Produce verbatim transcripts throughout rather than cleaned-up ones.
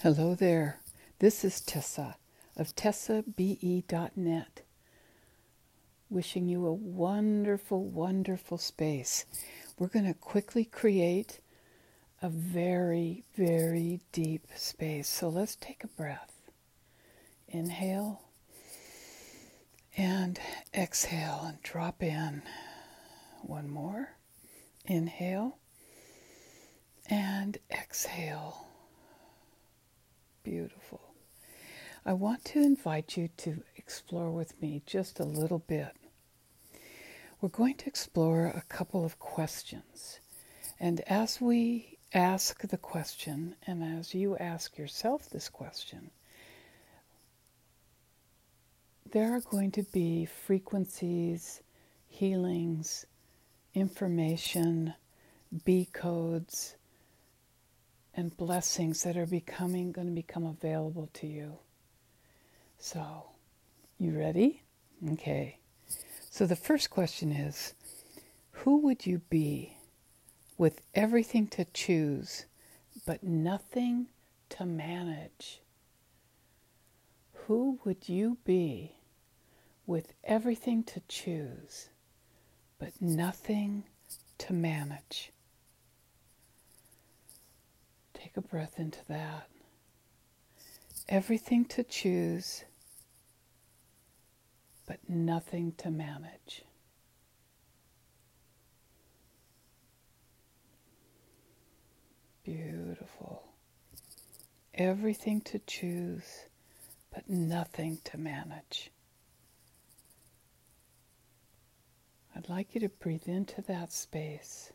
Hello there. This is Tessa of Tessa B E dot net, wishing you a wonderful, wonderful space. We're going to quickly create a very, very deep space. So let's take a breath. Inhale and exhale and drop in. One more. Inhale and exhale. Beautiful. I want to invite you to explore with me just a little bit. We're going to explore a couple of questions. And as we ask the question, and as you ask yourself this question, there are going to be frequencies, healings, information, B codes, and blessings that are becoming going to become available to you. So, you ready? Okay. So the first question is, who would you be with everything to choose but nothing to manage? Who would you be with everything to choose but nothing to manage? Take a breath into that. Everything to choose, but nothing to manage. Beautiful. Everything to choose, but nothing to manage. I'd like you to breathe into that space.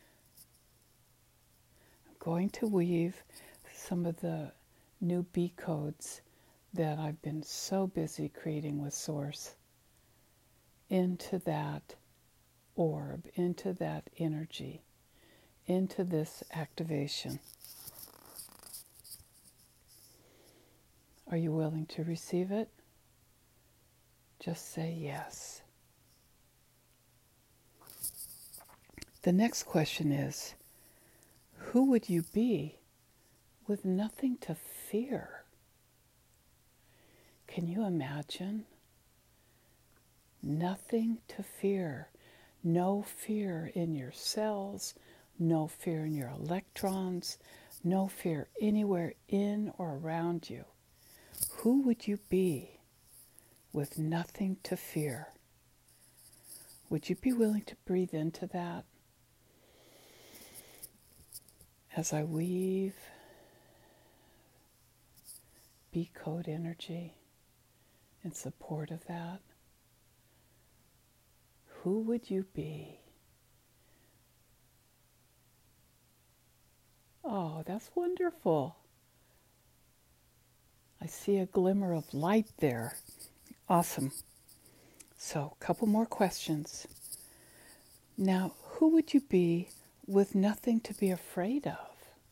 Going to weave some of the new B codes that I've been so busy creating with Source into that orb, into that energy, into this activation. Are you willing to receive it? Just say yes. The next question is, who would you be with nothing to fear? Can you imagine? Nothing to fear. No fear in your cells, no fear in your electrons, no fear anywhere in or around you. Who would you be with nothing to fear? Would you be willing to breathe into that? As I weave B code energy in support of that, who would you be? Oh, that's wonderful. I see a glimmer of light there. Awesome. So, a couple more questions. Now, who would you be with nothing to be afraid of?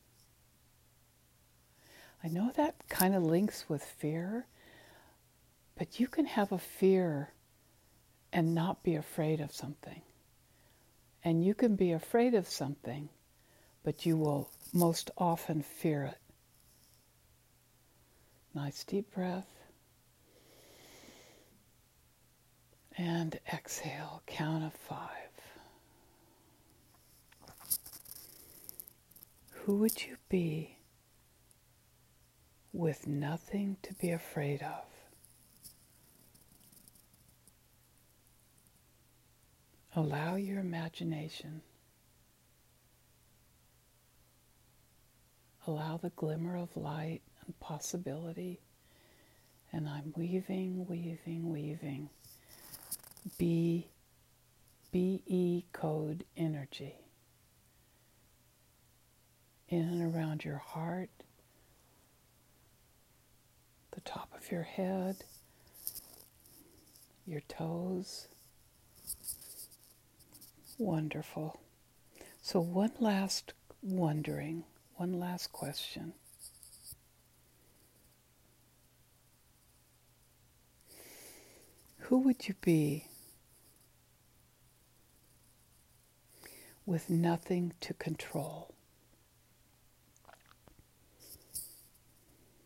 I know that kind of links with fear, but you can have a fear and not be afraid of something. And you can be afraid of something, but you will most often fear it. Nice deep breath. And exhale, count of five. Who would you be with nothing to be afraid of? Allow your imagination. Allow the glimmer of light and possibility. And I'm weaving, weaving, weaving. B, B E code energy. In and around your heart, the top of your head, your toes. Wonderful. So one last wondering, one last question. Who would you be with nothing to control?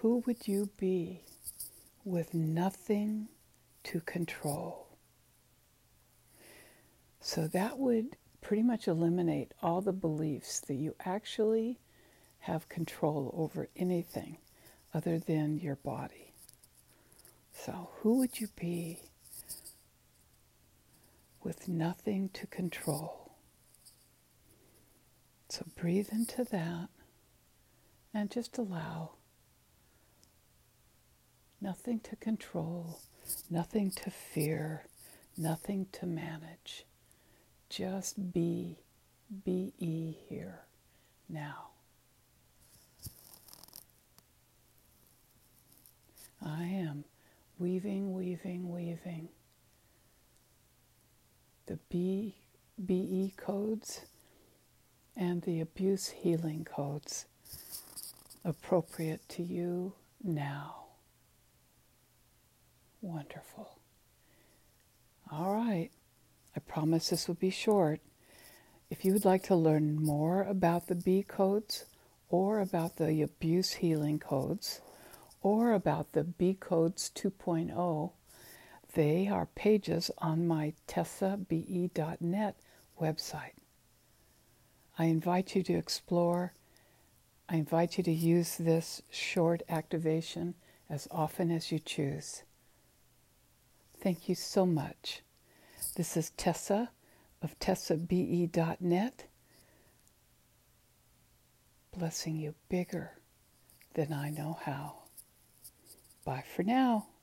who would you be with nothing to control? So that would pretty much eliminate all the beliefs that you actually have control over anything other than your body. So who would you be with nothing to control? So breathe into that and just allow nothing to control, nothing to fear, nothing to manage. Just be, be here now. I am weaving, weaving, weaving the B, BE codes and the abuse healing codes appropriate to you now. Wonderful. All right. I promise this will be short. If you would like to learn more about the B codes or about the abuse healing codes or about the B codes two point oh, they are pages on my tessa b e dot net website. I invite you to explore. I invite you to use this short activation as often as you choose. Thank you so much. This is Tessa of tessa b e dot net, blessing you bigger than I know how. Bye for now.